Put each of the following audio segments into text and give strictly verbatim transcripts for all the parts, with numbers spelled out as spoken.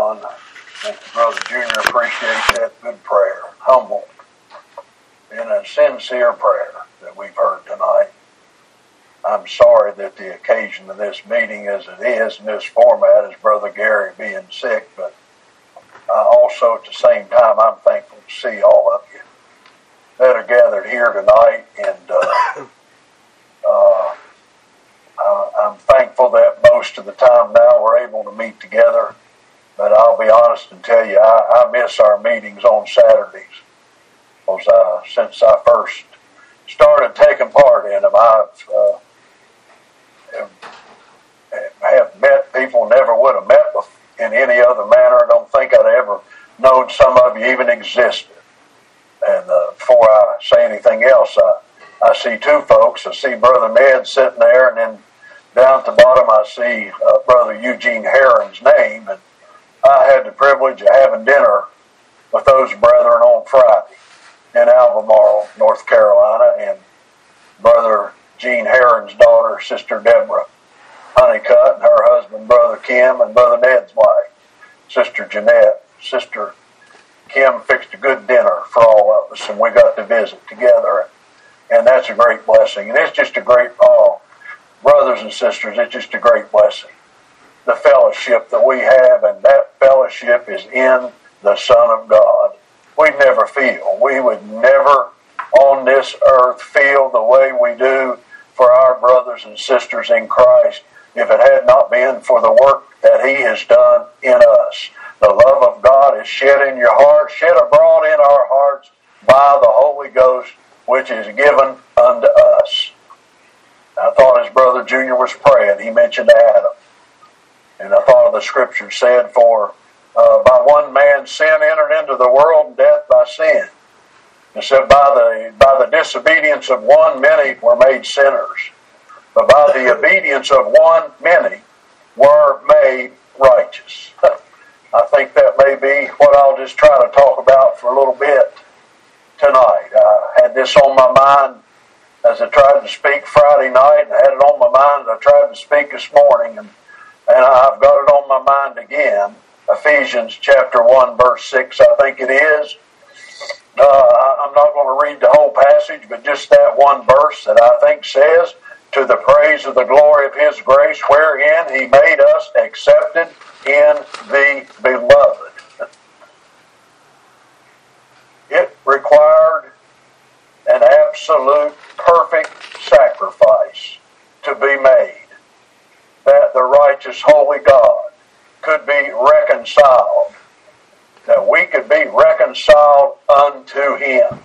everyone. Thank you, Brother Junior. Appreciate that good prayer. Humble and a sincere prayer that we've heard tonight. I'm sorry that the occasion of this meeting as it is in this format is Brother Gary being sick, but uh, also at the same time I'm thankful to see all of you that are gathered here tonight, and uh, uh, uh, I'm thankful that most of the time now we're able to meet together, but I'll be honest and tell you I, I miss our meetings on Saturdays. Because, uh, since I first started taking part in them, I've uh, have, have met people never would have met in any other manner. I don't think I'd ever known some of you even existed. And uh, before I say anything else, I, I see two folks. I see Brother Ned sitting there, and then down at the bottom I see uh, Brother Eugene Herron's name. And I had the privilege of having dinner with those brethren on Friday in Albemarle, North Carolina, and Brother Gene Herron's daughter, Sister Deborah Honeycutt, and her husband, Brother Kim, and Brother Ned's wife, Sister Jeanette. Sister Kim fixed a good dinner for all of us, and we got to visit together, and that's a great blessing. And it's just a great, oh, brothers and sisters, it's just a great blessing. The fellowship that we have, and that fellowship is in the Son of God. We'd never feel, we would never on this earth feel the way we do for our brothers and sisters in Christ if it had not been for the work that He has done in us. The love of God is shed in your heart, shed abroad in our hearts by the Holy Ghost, which is given unto us. I thought as Brother Junior was praying, he mentioned Adam. And I thought of the scripture said, for uh, by one man sin entered into the world, and death by sin. It said, by the, by the disobedience of one, many were made sinners. But by the obedience of one, many were made righteous. I think that may be what I'll just try to talk about for a little bit tonight. I had this on my mind as I tried to speak Friday night, and I had it on my mind as I tried to speak this morning, and, and I've got it on my mind again. Ephesians chapter one, verse six, I think it is. Uh, I'm not going to read the whole passage, but just that one verse that I think says, to the praise of the glory of His grace, wherein He made us accepted in the beloved. It required an absolute perfect sacrifice to be made, that the righteous holy God could be reconciled, that we could be reconciled unto Him.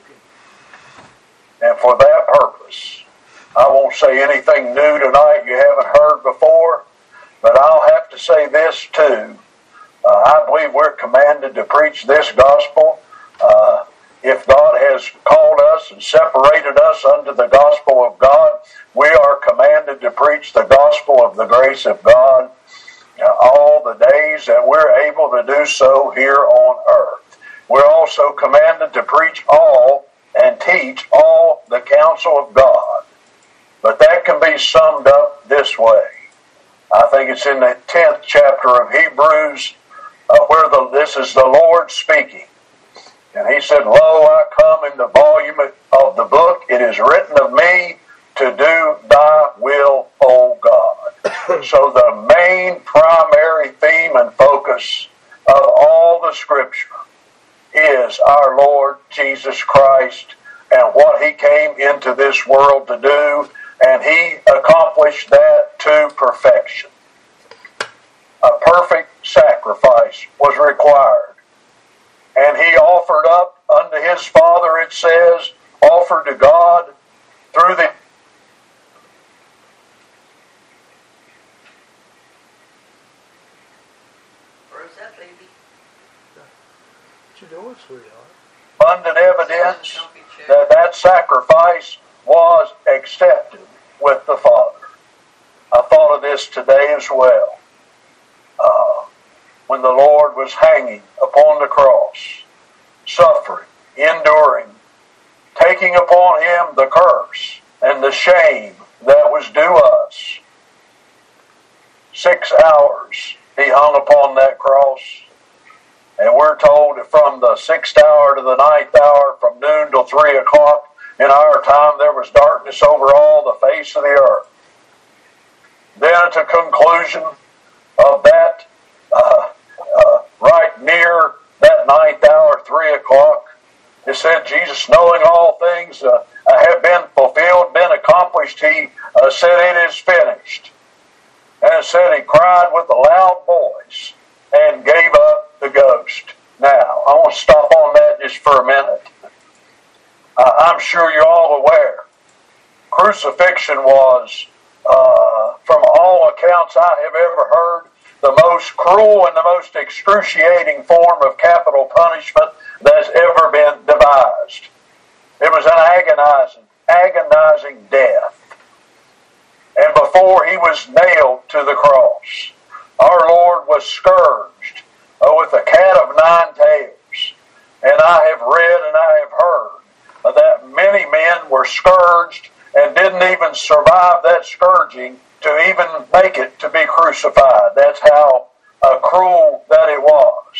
And for that purpose, I won't say anything new tonight you haven't heard before, but I'll have to say this too. Uh, I believe we're commanded to preach this gospel. Uh, if God has called us and separated us unto the gospel of God, we are commanded to preach the gospel of the grace of God uh, all the days that we're able to do so here on earth. We're also commanded to preach all and teach all the counsel of God. But that can be summed up this way. I think it's in the tenth chapter of Hebrews uh, where the, this is the Lord speaking. And He said, Lo, I come in the volume of the book. It is written of me to do thy will, O God. So the main primary theme and focus of all the Scripture is our Lord Jesus Christ and what He came into this world to do, and He accomplished that to perfection. A perfect sacrifice was required, and He offered up unto His Father, it says, offered to God through the abundant evidence that that sacrifice was accepted with the Father. I thought of this today as well. Uh, when the Lord was hanging upon the cross, suffering, enduring, taking upon Him the curse and the shame that was due us. Six hours he hung upon that cross. And we're told that from the sixth hour to the ninth hour, from noon till three o'clock in our time, there was darkness over all the face of the earth. Then at the conclusion of that, uh, uh, right near that ninth hour, three o'clock, it said, Jesus, knowing all things uh, have been fulfilled, been accomplished, he uh, said, it is finished. And it said he cried with a loud voice and gave up the ghost. Now, I want to stop on that just for a minute. Uh, I'm sure you're all aware, crucifixion was, uh, from all accounts I have ever heard, the most cruel and the most excruciating form of capital punishment that's ever been devised. It was an agonizing, agonizing death. And before he was nailed to the cross, our Lord was scourged uh, with a cat of nine tails. And I have read and I have heard uh, that many men were scourged and didn't even survive that scourging to even make it to be crucified. That's how uh, cruel that it was.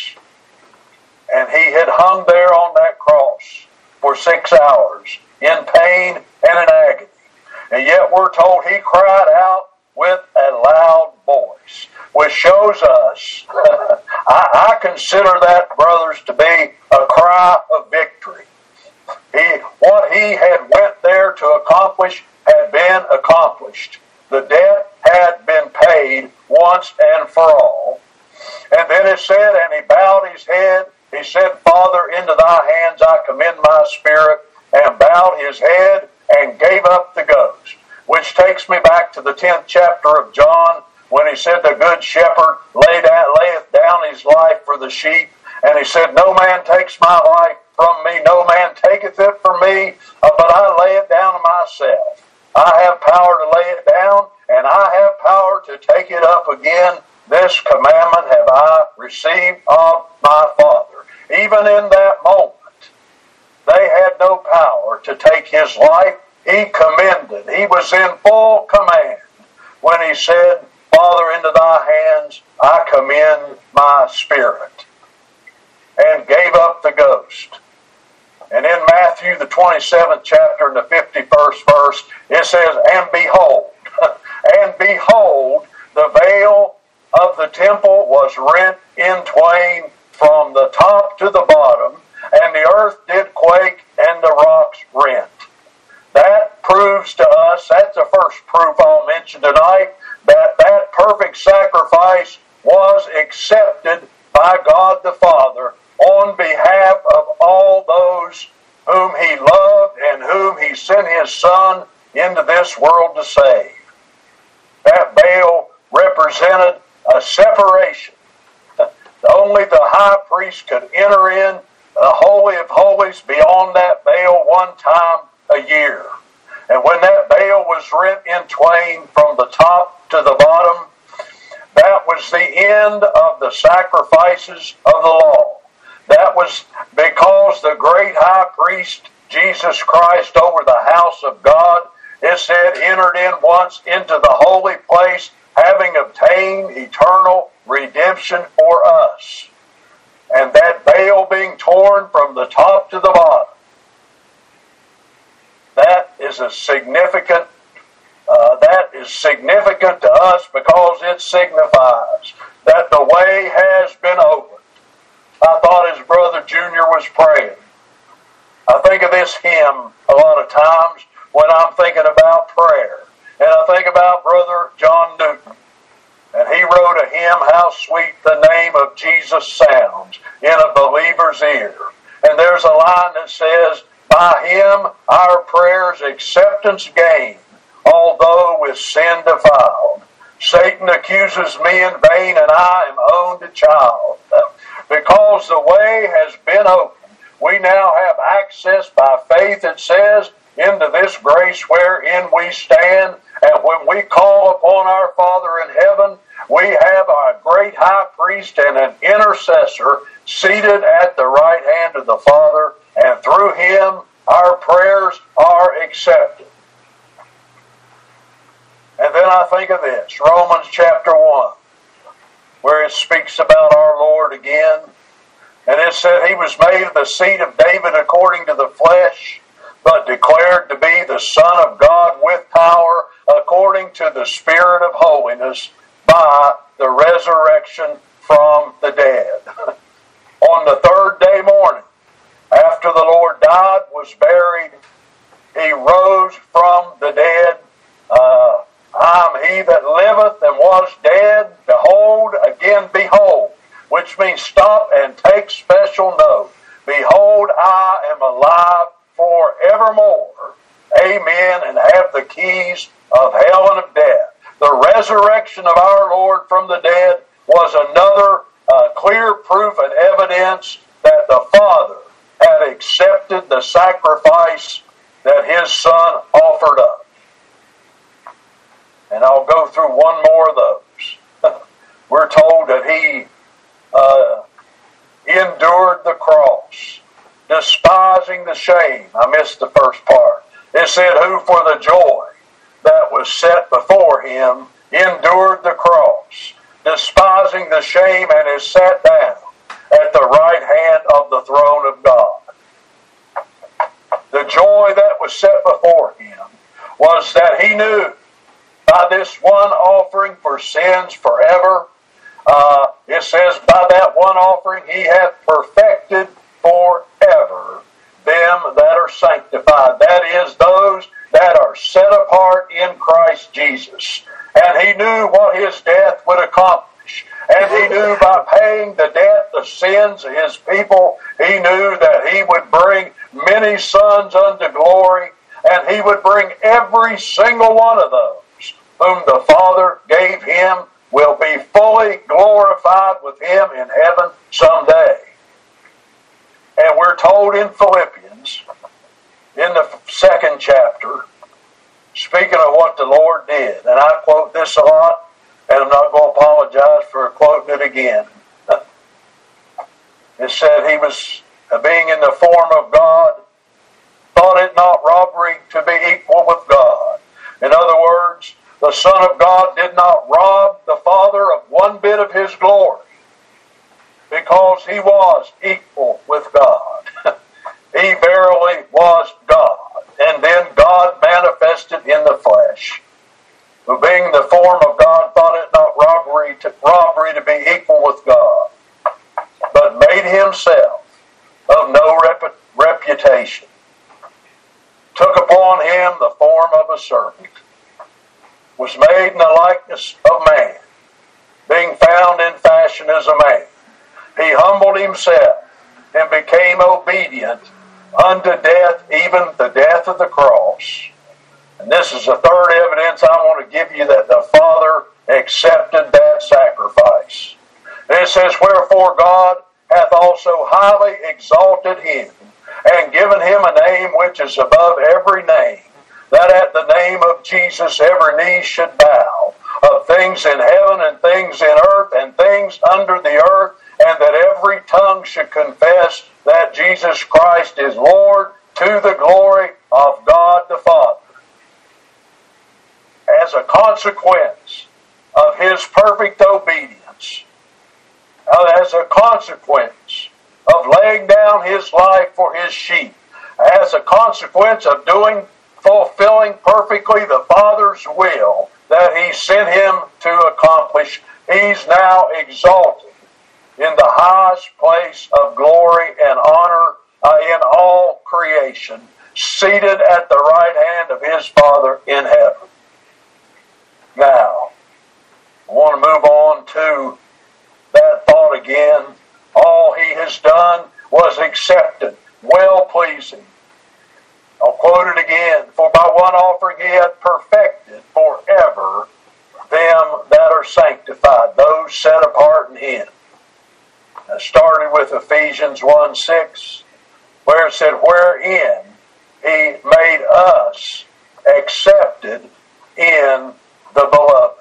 And he had hung there on that cross for six hours in pain and in agony. And yet we're told he cried out with a loud voice, which shows us, I, I consider that, brothers, to be a cry of victory. He, what he had went there to accomplish had been accomplished. The debt had been paid once and for all. And then it said, and he bowed his head. He said, Father, into thy hands I commend my spirit, and bowed his head and gave up the ghost. Which takes me back to the tenth chapter of John, when he said, the good shepherd laid out, layeth down his life for the sheep. And he said, no man takes my life from me, no man taketh it from me, uh, but I lay it down to myself. I have power to lay it down, and I have power to take it up again. This commandment have I received of my Father. Even in that moment, they had no power to take his life. He commended. He was in full command when he said, Father, into thy hands I commend my spirit, and gave up the ghost. And in Matthew, the twenty-seventh chapter and the fifty-first verse, it says, and behold, and behold, the veil of the temple was rent in twain from the top to the bottom, and the earth did quake, and the rocks rent. That proves to us, that's the first proof I'll mention tonight, that that perfect sacrifice was accepted by God the Father on behalf of all those whom he loved and whom he sent his Son into this world to save. That veil represented a separation. Only the high priest could enter in the Holy of Holies beyond that veil one time a year. And when that veil was rent in twain from the top to the bottom, that was the end of the sacrifices of the law. That was because the great high priest, Jesus Christ, over the house of God, it said, entered in once into the holy place, having obtained eternal redemption for us. And that veil being torn from the top to the bottom, that is a significant, uh, that is significant to us because it signifies that the way has been opened. I thought as Brother Junior was praying, I think of this hymn a lot of times when I'm thinking about prayer. And I think about Brother John Newton. And he wrote a hymn, How Sweet the Name of Jesus Sounds in a Believer's Ear. And there's a line that says, by him our prayers acceptance gain, although with sin defiled. Satan accuses me in vain, and I am owned a child. Because the way has been opened, we now have access by faith, it says, into this grace wherein we stand. And when we call upon our Father in heaven, we have our great high priest and an intercessor seated at the right hand of the Father, and through him our prayers are accepted. And then I think of this, Romans chapter one. where it speaks about our Lord again. And it said he was made of the seed of David according to the flesh, but declared to be the Son of God with power according to the Spirit of holiness by the resurrection from the dead. On the third day morning, after the Lord died, was buried, he rose from the dead. Uh, I am he that liveth and was dead. Behold, again behold, which means stop and take special note. Behold, I am alive forevermore. Amen. And have the keys of hell and of death. The resurrection of our Lord from the dead was another uh, clear proof and evidence that the Father had accepted the sacrifice that his Son offered up. And I'll go through one more of those. We're told that he uh, endured the cross, despising the shame. I missed the first part. It said, who for the joy that was set before him endured the cross, despising the shame, and is sat down at the right hand of the throne of God. The joy that was set before him was that he knew by this one offering for sins forever, uh, it says, by that one offering he hath perfected forever them that are sanctified. That is, those that are set apart in Christ Jesus. And he knew what his death would accomplish. And he knew by paying the debt, the sins of his people, he knew that he would bring many sons unto glory, and he would bring every single one of those whom the Father gave him will be fully glorified with him in heaven someday. And we're told in Philippians, in the second chapter, speaking of what the Lord did, and I quote this a lot, and I'm not going to apologize for quoting it again. It said he was, being in the form of God, thought it not robbery to be equal with God. In other words, the Son of God did not rob the Father of one bit of his glory, because he was equal with God. He verily was God. And then God manifested in the flesh, who being the form of God thought it not robbery to, robbery to be equal with God, but made himself of no rep, reputation, took upon him the form of a servant, was made in the likeness of man, being found in fashion as a man. He humbled himself and became obedient unto death, even the death of the cross. And this is the third evidence I want to give you that the Father accepted that sacrifice. And it says, wherefore God hath also highly exalted him, and given him a name which is above every name, that at the name of Jesus every knee should bow, of things in heaven and things in earth and things under the earth, and that every tongue should confess that Jesus Christ is Lord, to the glory of God the Father. As a consequence of his perfect obedience, as a consequence of laying down his life for his sheep, as a consequence of doing, fulfilling perfectly the Father's will that he sent him to accomplish, he's now exalted in the highest place of glory and honor uh, in all creation, seated at the right hand of his Father in heaven. Now, I want to move on to that thought again. All he has done was accepted, well-pleasing. I'll quote it again. For by one offering he hath perfected forever them that are sanctified, those set apart in him. I started with Ephesians one six, where it said, wherein he made us accepted in the beloved.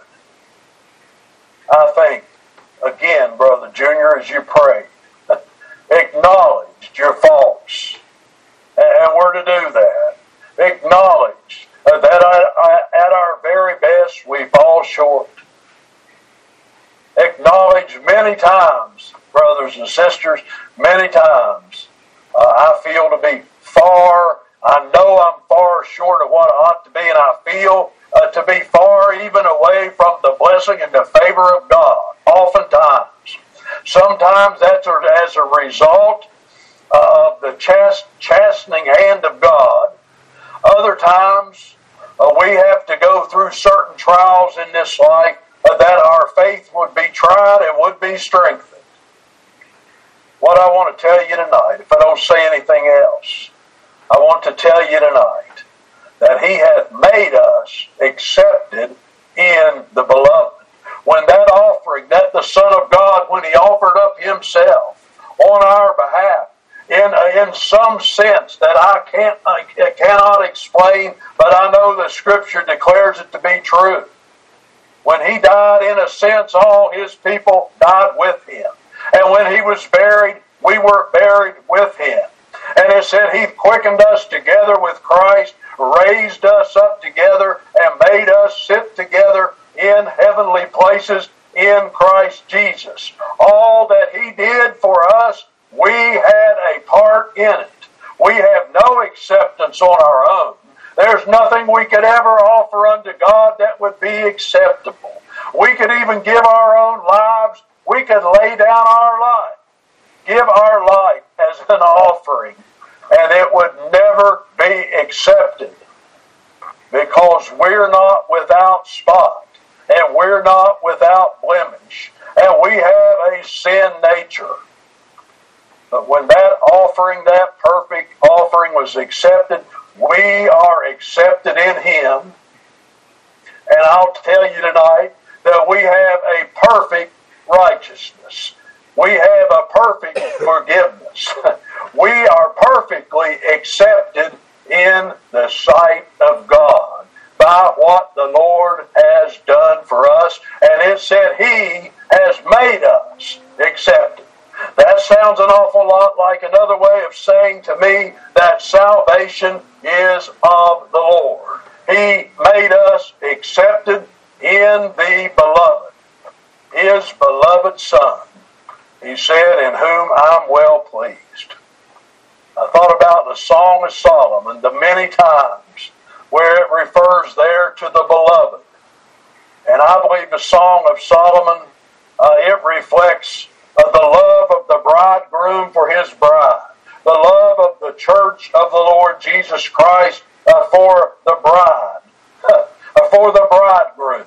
I think, again, Brother Junior, as you pray, acknowledged your faults. And we're to do that. Acknowledge that at our very best we fall short. Acknowledge acknowledge many times, brothers and sisters, many times uh, I feel to be far, I know I'm far short of what I ought to be, and I feel uh, to be far even away from the blessing and the favor of God, oftentimes. Sometimes that's as a result of the chast- chastening hand of God. Other times uh, we have to go through certain trials in this life uh, that our faith would be tried and would be strengthened. What I want to tell you tonight, if I don't say anything else, I want to tell you tonight that He hath made us accepted in the Beloved. When that offering, that the Son of God, when He offered up Himself on our behalf, in in some sense that I can't, I cannot explain, but I know the Scripture declares it to be true. When He died, in a sense, all His people died with Him. And when He was buried, we were buried with Him. And it said He quickened us together with Christ, raised us up together, and made us sit together in heavenly places in Christ Jesus. All that He did for us, we had a part in it. We have no acceptance on our own. There's nothing we could ever offer unto God that would be acceptable. We could even give our own lives. We could lay down our life, give our life as an offering, and it would never be accepted because we're not without spot and we're not without blemish and we have a sin nature. But when that offering, that perfect offering was accepted, we are accepted in Him. And I'll tell you tonight that we have a perfect righteousness. We have a perfect forgiveness. We are perfectly accepted in the sight of God by what the Lord has done for us. And it said He has made us accepted. That sounds an awful lot like another way of saying to me that salvation is of the Lord. He made us accepted in the Beloved, His beloved Son. He said, in whom I'm well pleased. I thought about the Song of Solomon, the many times where it refers there to the Beloved. And I believe the Song of Solomon, uh, it reflects uh, the love of the bridegroom for his bride, the love of the church of the Lord Jesus Christ uh, for the bride, uh, for the bridegroom.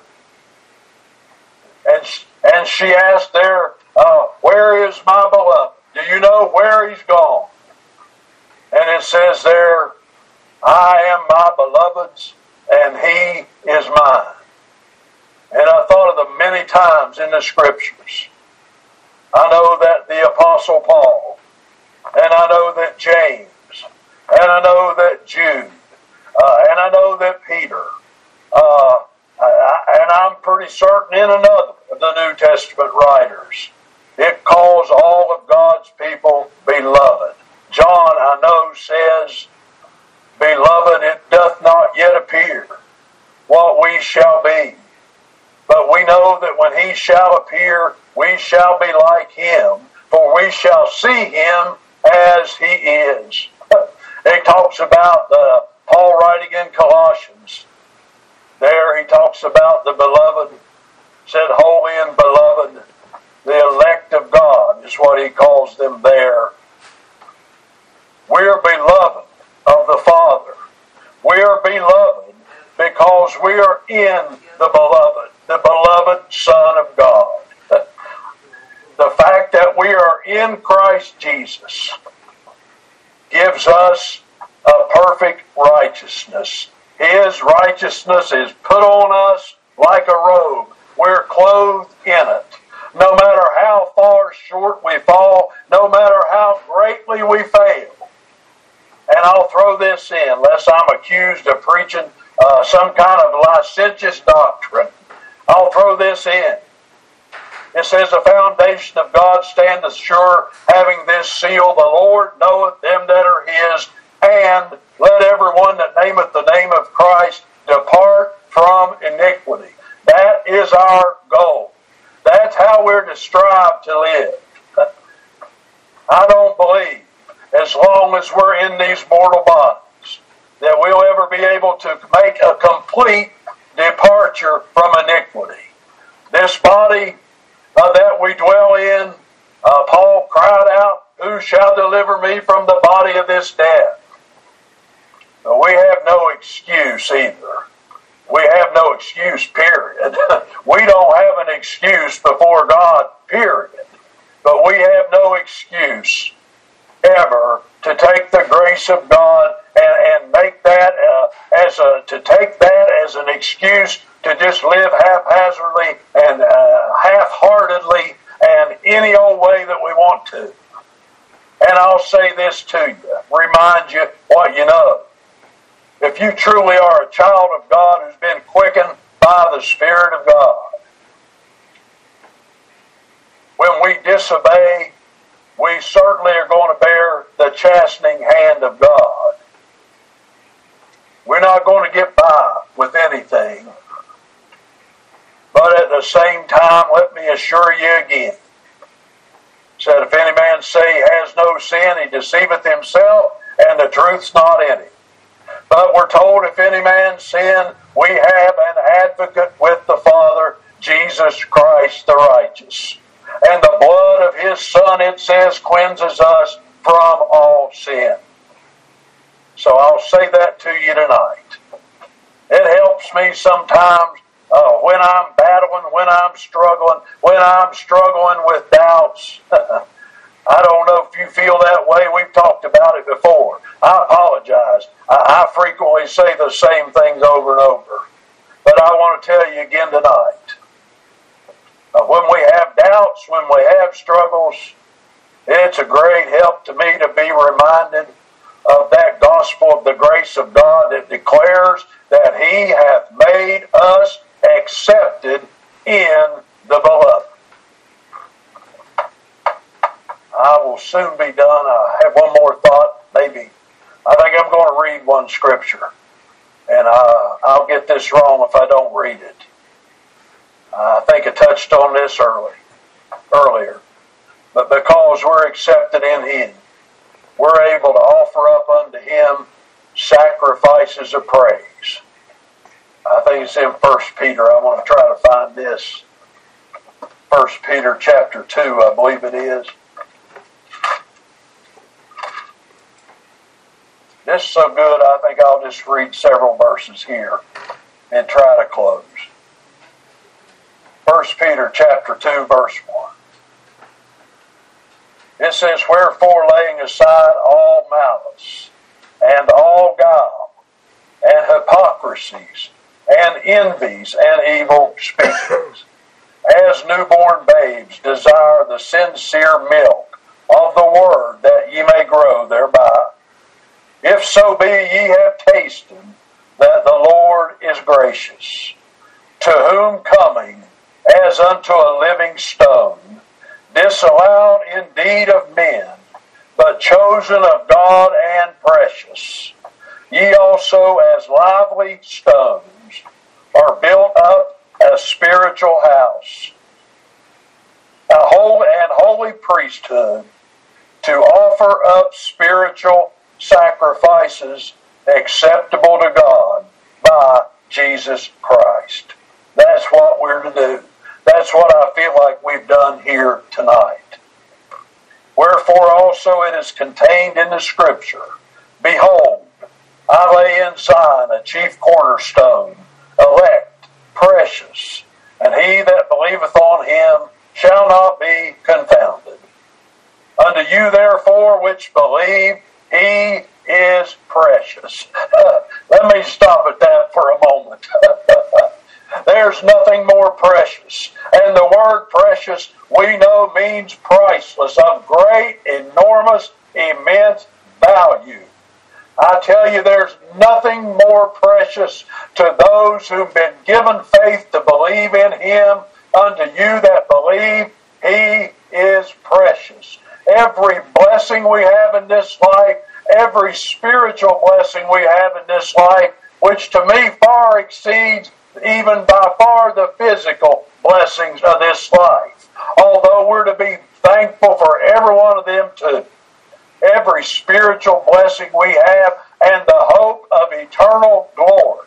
And, and she asked there, uh, where is my beloved? Do you know where he's gone? And it says there, I am my beloved's, and he is mine. And I thought of the many times in the Scriptures. I know that the Apostle Paul, and I know that James, and I know that Jude, uh, and I know that Peter, uh, I, and I'm pretty certain in another of the New Testament writers, it calls all of God's people beloved. John, I know, says, beloved, it doth not yet appear what we shall be. But we know that when he shall appear, we shall be like him, for we shall see him as he is. It talks about uh, Paul writing in Colossians. There he talks about the beloved, said holy and beloved, the elect of God is what he calls them there. We're beloved of the Father. We are beloved because we are in the beloved, the beloved Son of God. The fact that we are in Christ Jesus gives us a perfect righteousness. His righteousness is put on us like a robe. We're clothed in it. No matter how far short we fall, no matter how greatly we fail. And I'll throw this in, lest I'm accused of preaching uh, some kind of licentious doctrine. I'll throw this in. It says, the foundation of God standeth sure, having this seal, the Lord knoweth them that are his, and let everyone that nameth the name of Christ depart from iniquity. That is our goal. That's how we're to strive to live. I don't believe, as long as we're in these mortal bodies, that we'll ever be able to make a complete departure from iniquity. This body uh, that we dwell in, uh, Paul cried out, "Who shall deliver me from the body of this death?" But we have no excuse either. We have no excuse, period. We don't have an excuse before God, period. But we have no excuse ever to take the grace of God and, and make that uh, as a to take that as an excuse to just live haphazardly and uh, half-heartedly and any old way that we want to. And I'll say this to you, remind you what you know. If you truly are a child of God who's been quickened by the Spirit of God, when we disobey, we certainly are going to bear the chastening hand of God. We're not going to get by with anything. But at the same time, let me assure you again, said, if any man say he has no sin, he deceiveth himself, and the truth's not in him. But we're told, if any man sin, we have an advocate with the Father, Jesus Christ the righteous. And the blood of His Son, it says, cleanses us from all sin. So I'll say that to you tonight. It helps me sometimes uh, when I'm battling, when I'm struggling, when I'm struggling with doubts. I don't know if you feel that way. We've talked about it before. I apologize. I, I frequently say the same things over and over. But I want to tell you again tonight. Uh, when we have doubts, when we have struggles, it's a great help to me to be reminded of that gospel of the grace of God that declares that He hath made us accepted in the Beloved. I will soon be done. I have one more thought, maybe. I think I'm going to read one scripture. And uh, I'll get this wrong if I don't read it. I think I touched on this early, earlier. But because we're accepted in Him, we're able to offer up unto Him sacrifices of praise. I think it's in First Peter. I want to try to find this. First Peter chapter two, I believe it is. This is so good, I think I'll just read several verses here and try to close. First Peter chapter two, verse one. It says, "Wherefore, laying aside all malice, and all guile, and hypocrisies, and envies, and evil speakings, as newborn babes desire the sincere milk of the word, that ye may grow thereby. If so be ye have tasted that the Lord is gracious, to whom coming as unto a living stone, disallowed indeed of men, but chosen of God and precious, ye also as lively stones are built up a spiritual house, a holy and holy priesthood, to offer up spiritual sacrifices acceptable to God by Jesus Christ." That's what we're to do. That's what I feel like we've done here tonight. "Wherefore also it is contained in the Scripture, Behold, I lay in Zion a chief cornerstone, elect, precious, and he that believeth on Him shall not be confounded. Unto you therefore which believe, He is precious." Let me stop at that for a moment. There's nothing more precious. And the word precious, we know, means priceless, of great, enormous, immense value. I tell you, there's nothing more precious to those who've been given faith to believe in Him. Unto you that believe, He is precious. Every blessing we have in this life, every spiritual blessing we have in this life, which to me far exceeds even by far the physical blessings of this life. Although we're to be thankful for every one of them too. Every spiritual blessing we have and the hope of eternal glory.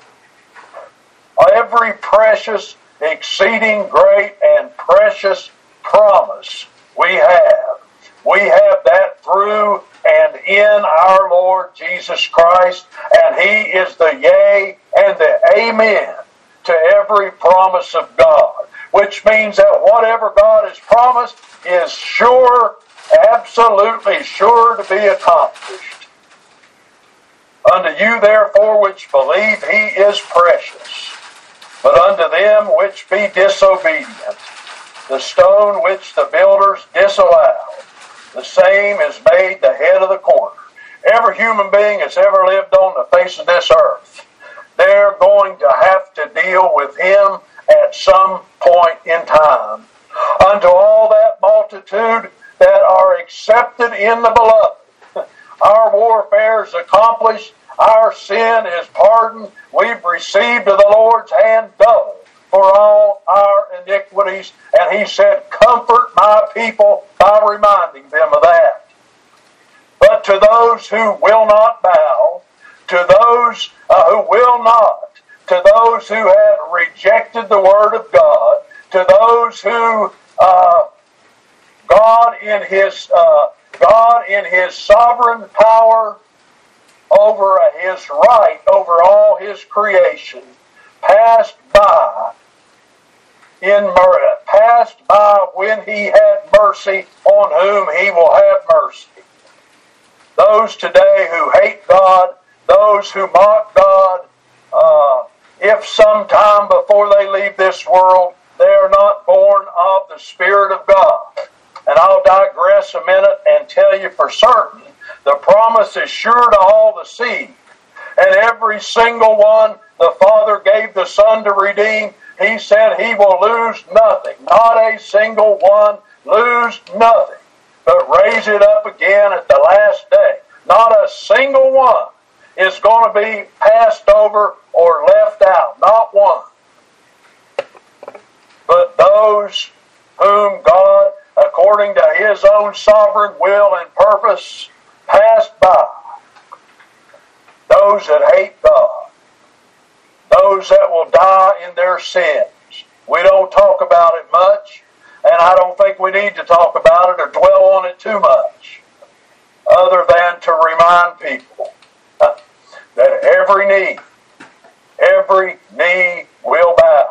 Every precious, exceeding great, and precious promise we have. We have that through and in our Lord Jesus Christ, and He is the yea and the amen to every promise of God, which means that whatever God has promised is sure, absolutely sure to be accomplished. Unto you therefore which believe He is precious, but unto them which be disobedient, the stone which the builders disallowed, the same is made the head of the corner. Every human being that's ever lived on the face of this earth, they're going to have to deal with Him at some point in time. Unto all that multitude that are accepted in the beloved, our warfare is accomplished, our sin is pardoned, we've received of the Lord's hand double for all our iniquities, and He said, comfort my people by reminding them of that. But to those who will not bow, to those uh, who will not, to those who have rejected the Word of God, to those who uh, God in His uh, God in His sovereign power over His right over all His creation passed by in mer- passed by when He had mercy on whom He will have mercy. Those today who hate God, those who mock God, uh, if sometime before they leave this world they are not born of the Spirit of God. And I'll digress a minute and tell you for certain, the promise is sure to all the seed. And every single one the Father gave the Son to redeem, He said He will lose nothing. Not a single one, lose nothing. But raise it up again at the last day. Not a single one is going to be passed over or left out. Not one. But those whom God, according to His own sovereign will and purpose, passed by. Those that hate God. Those that will die in their sins. We don't talk about it much, and I don't think we need to talk about it or dwell on it too much, other than to remind people that every knee, every knee will bow,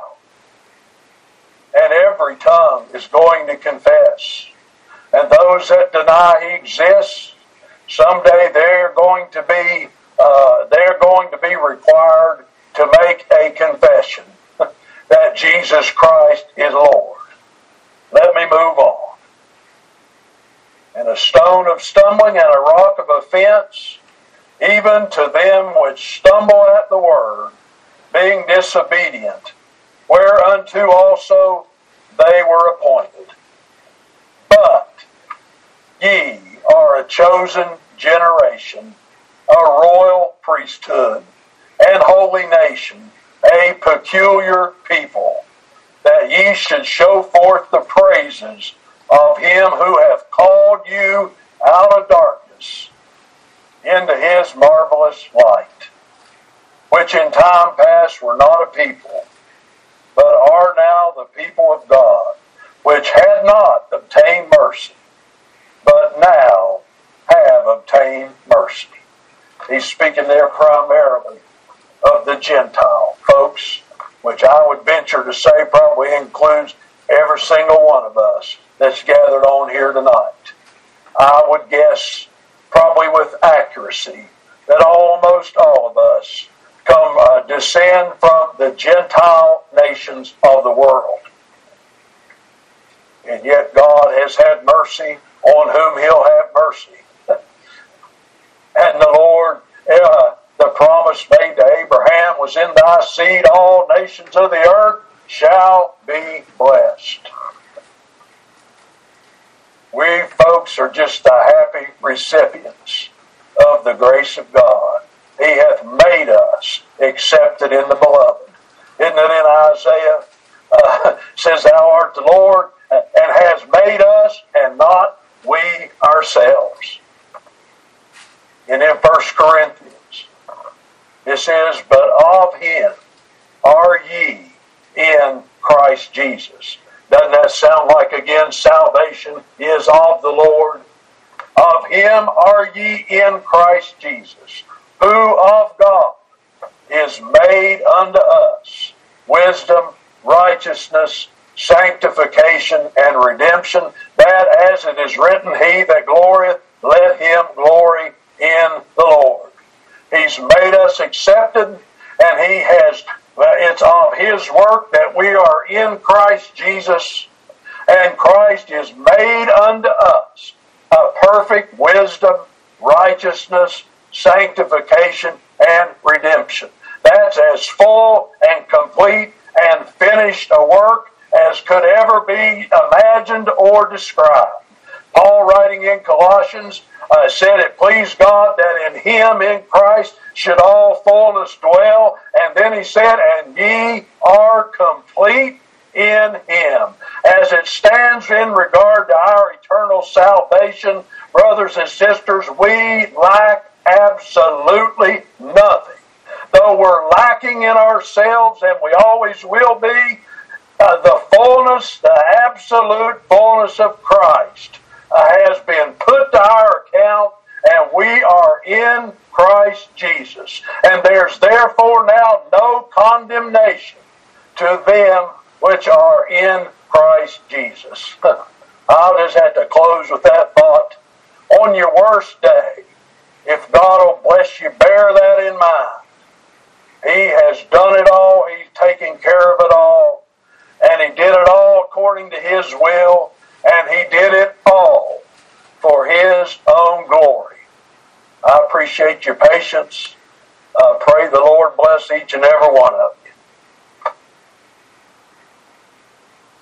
and every tongue is going to confess. And those that deny He exists, someday they're going to be uh, they're going to be required to make a confession that Jesus Christ is Lord. Let me move on. And a stone of stumbling and a rock of offense, even to them which stumble at the word, being disobedient, whereunto also they were appointed. But ye are a chosen generation, a royal priesthood, and holy nation, a peculiar people, that ye should show forth the praises of Him who hath called you out of darkness into His marvelous light, which in time past were not a people, but are now the people of God, which had not obtained mercy, but now have obtained mercy. He's speaking there primarily of the Gentile folks, which I would venture to say probably includes every single one of us that's gathered on here tonight. I would guess probably with accuracy that almost all of us come uh, descend from the Gentile nations of the world. And yet God has had mercy on whom He'll have mercy. And the Lord, uh, the promise made to Abraham was, in thy seed all nations of the earth shall be blessed. We folks are just the happy recipients of the grace of God. He hath made us accepted in the beloved. Isn't it in Isaiah uh, says, thou art the Lord, and has made us, and not we ourselves. And in First Corinthians, it says, but of him are ye in Christ Jesus. Doesn't that sound like, again, salvation is of the Lord? Of him are ye in Christ Jesus, who of God is made unto us wisdom, righteousness, sanctification, and redemption, that as it is written, he that glorieth, let him glory in the Lord. He's made us accepted, and he has, it's of his work that we are in Christ Jesus, and Christ is made unto us a perfect wisdom, righteousness, sanctification, and redemption. That's as full and complete and finished a work as could ever be imagined or described. Paul, writing in Colossians, uh, said it pleased God that in him, in Christ, should all fullness dwell. And then he said, and ye are complete in him. As it stands in regard to our eternal salvation, brothers and sisters, we lack absolutely nothing. Though we're lacking in ourselves, and we always will be, uh, the fullness, the absolute fullness of Christ uh, has been put to our account, and we are in Christ Jesus. And there's therefore now no condemnation to them which are in Christ Jesus. I'll just have to close with that thought. On your worst day, if God will bless you, bear that in mind. He has done it all. He's taken care of it all. And he did it all according to his will. And he did it all for his own glory. I appreciate your patience. Uh, pray the Lord bless each and every one of them.